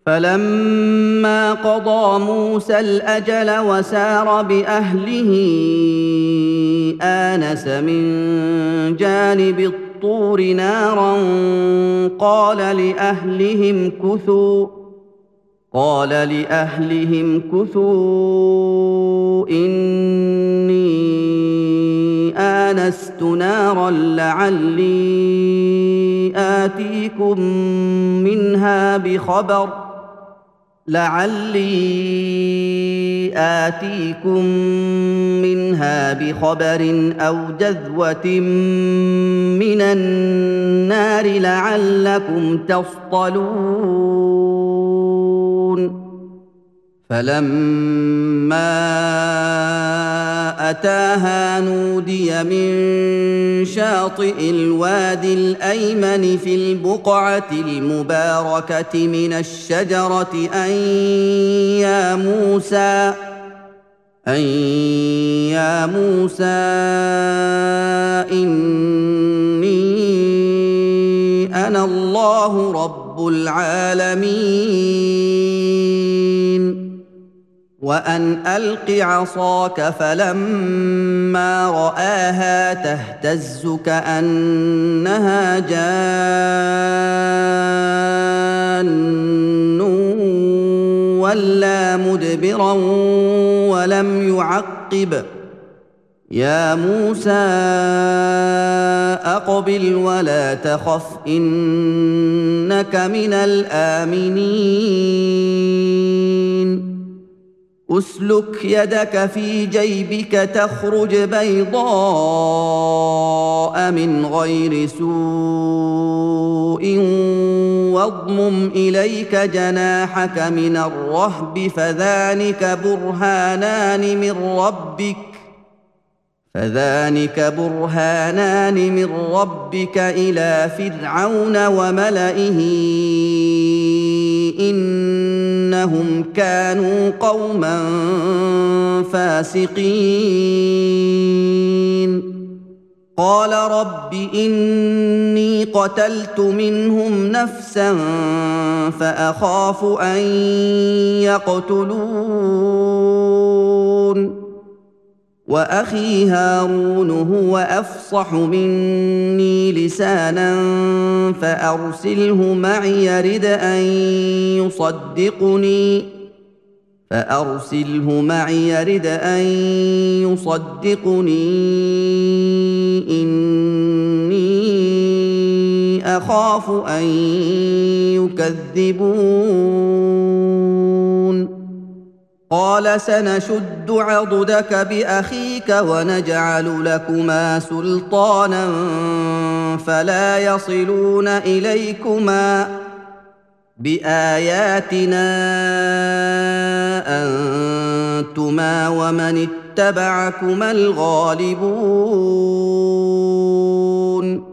فلما قضى موسى الأجل وسار بأهله آنس من جانب الطور نارا قال لأهلهم كثوا إني آنست نارا لعلي آتيكم منها بخبر أو جذوة من النار لعلكم تصطلون فلما أتاها نودي من شاطئ الوادي الأيمن في البقعة المباركة من الشجرة أن يا موسى إني أنا الله رب العالمين وأن ألق عصاك فلما رآها تهتز كأنها جان ولا مدبرا ولم يعقب يا موسى أقبل ولا تخف إنك من الآمنين أسلك يدك في جيبك تخرج بيضاء من غير سوء واضمم إليك جناحك من الرهب فذلك برهانان من ربك إلى فرعون وملئه إنهم كانوا قوما فاسقين قال رب إني قتلت منهم نفسا فأخاف أن يقتلون وأخي هارون هو أفصح مني لسانا فأرسله معي يرد أن يصدقني إني أخاف أن يكذبون قال سنشد عضدك بأخيك ونجعل لكما سلطانا فلا يصلون إليكما بآياتنا أنتما ومن اتبعكما الغالبون